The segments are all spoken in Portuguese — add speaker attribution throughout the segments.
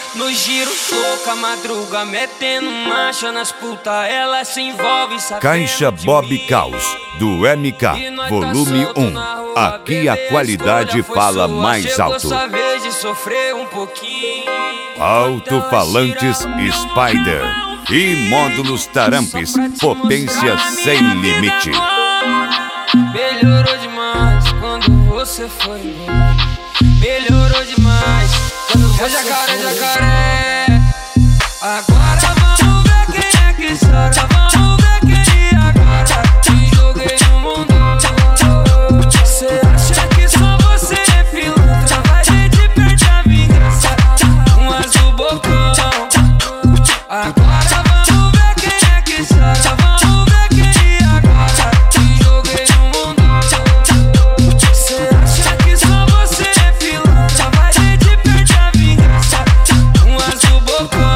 Speaker 1: No giro, louca madruga, metendo marcha nas puta, ela se envolve.
Speaker 2: Caixa Bob Caos, do MK, volume 1. Aqui a qualidade fala mais alto. Alto-falantes Spider e módulos Tarampes, potência sem limite.
Speaker 1: Melhorou demais quando você foi embora. Melhorou demais quando você jacaré, jacaré. Agora vamos ver quem é que chora. Vamos ver quem agora te joguei no mundo. Você acha que só você é pilantra? Vai ver de perto a vingança. Um azul bocão. Agora vamos ver quem é que chora. Vamos ver quem agora te joguei no mundo. Você acha que só você é pilantra? Vai ver de perto a vingança. Um azul bocão.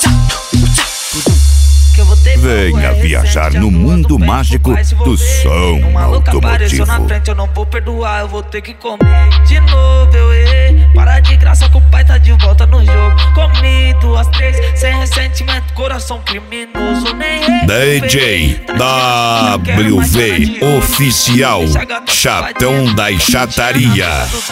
Speaker 2: Venha viajar no mundo mágico do som automotivo.
Speaker 3: Na frente, eu não vou perdoar, eu vou ter que comer de novo. Eu errei, para de graça que o pai tá de volta no jogo. Comi 2, 3, sem ressentimento, coração criminoso. Nem
Speaker 2: DJ WV Oficial, chatão da chataria.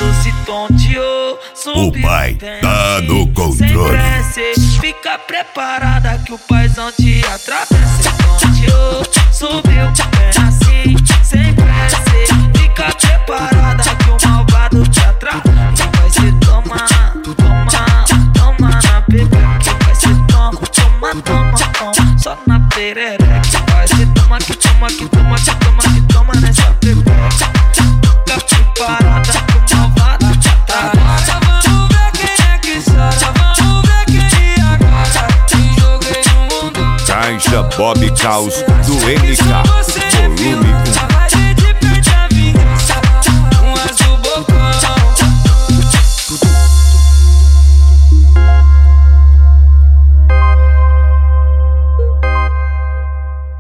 Speaker 2: O pai tá no controle.
Speaker 3: Fica preparada que o paizão te atravessa. Subiu, bem assim, sem pressa. Fica preparada que o malvado te atravessa. Vai se tomar, toma na pepeca. Vai se toma, só na perereca. Vai se toma toma nessa pepeca. Fica preparada que o malvado te atravessa.
Speaker 1: Vamos ver quem é que chora. Vamos ver quem agora te joguei no mundo.
Speaker 2: Caixa Bob Caos, do MK, volume